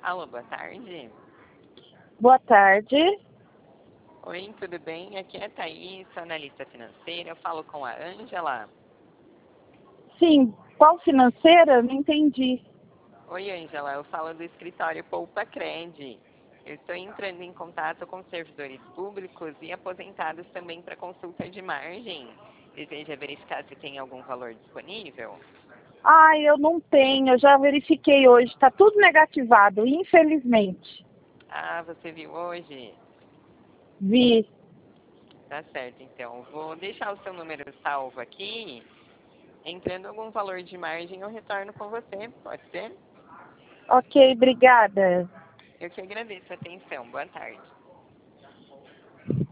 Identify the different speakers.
Speaker 1: Alô, boa tarde.
Speaker 2: Boa tarde.
Speaker 1: Oi, tudo bem? Aqui é a Thaís, sou analista financeira. Eu falo com a Ângela.
Speaker 2: Sim, qual financeira? Não entendi.
Speaker 1: Oi, Ângela, eu falo do escritório Poupa Cred. Eu estou entrando em contato com servidores públicos e aposentados também para consulta de margem. Deseja verificar se tem algum valor disponível?
Speaker 2: Ai, eu não tenho, eu já verifiquei hoje, está tudo negativado, infelizmente.
Speaker 1: Ah, você viu hoje?
Speaker 2: Vi.
Speaker 1: Tá certo, então. Vou deixar o seu número salvo aqui. Entrando algum valor de margem, eu retorno com você. Pode ser?
Speaker 2: Ok, obrigada.
Speaker 1: Eu que agradeço a atenção. Boa tarde.